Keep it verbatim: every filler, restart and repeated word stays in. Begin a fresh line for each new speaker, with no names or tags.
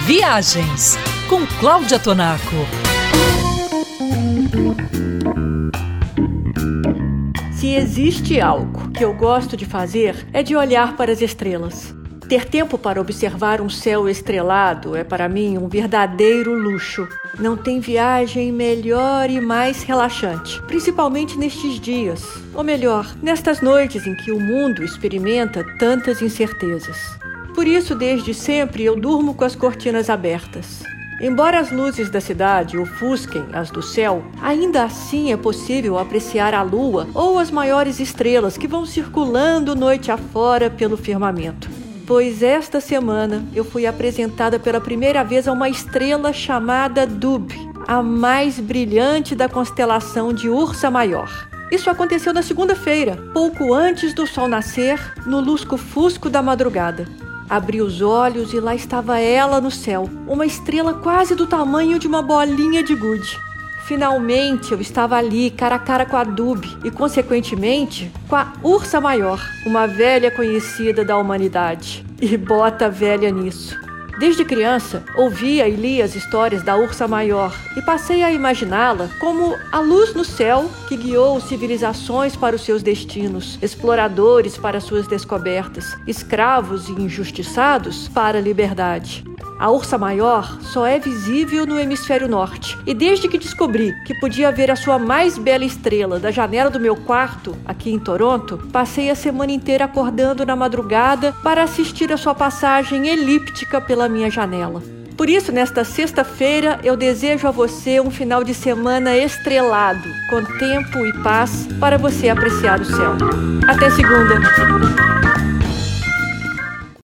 Viagens com Cláudia Tonaco.
Se existe algo que eu gosto de fazer, é de olhar para as estrelas. Ter tempo para observar um céu estrelado é para mim um verdadeiro luxo. Não tem viagem melhor e mais relaxante, principalmente nestes dias, ou melhor, nestas noites em que o mundo experimenta tantas incertezas. Por isso, desde sempre, eu durmo com as cortinas abertas. Embora as luzes da cidade ofusquem as do céu, ainda assim é possível apreciar a lua ou as maiores estrelas que vão circulando noite afora pelo firmamento. Pois esta semana eu fui apresentada pela primeira vez a uma estrela chamada Dubhe, a mais brilhante da constelação de Ursa Maior. Isso aconteceu na segunda-feira, pouco antes do sol nascer, no lusco-fusco da madrugada. Abri os olhos e lá estava ela no céu, uma estrela quase do tamanho de uma bolinha de gude. Finalmente eu estava ali, cara a cara com a Dubhe e, consequentemente, com a Ursa Maior, uma velha conhecida da humanidade. E bota velha nisso. Desde criança, ouvia e lia as histórias da Ursa Maior e passei a imaginá-la como a luz no céu que guiou civilizações para os seus destinos, exploradores para suas descobertas, escravos e injustiçados para a liberdade. A Ursa Maior só é visível no hemisfério norte e desde que descobri que podia ver a sua mais bela estrela da janela do meu quarto, aqui em Toronto, passei a semana inteira acordando na madrugada para assistir a sua passagem elíptica pela minha janela. Por isso, nesta sexta-feira, eu desejo a você um final de semana estrelado, com tempo e paz para você apreciar o céu. Até segunda!